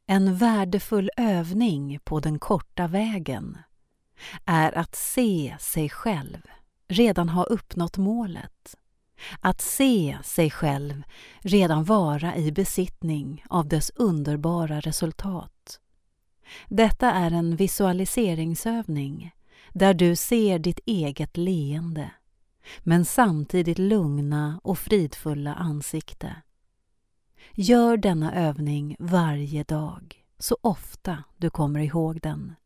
En värdefull övning på den korta vägen är att se sig själv redan ha uppnått målet. Att se sig själv redan vara i besittning av dess underbara resultat. Detta är en visualiseringsövning där du ser ditt eget leende, men samtidigt lugna och fridfulla ansikte. Gör denna övning varje dag, så ofta du kommer ihåg den.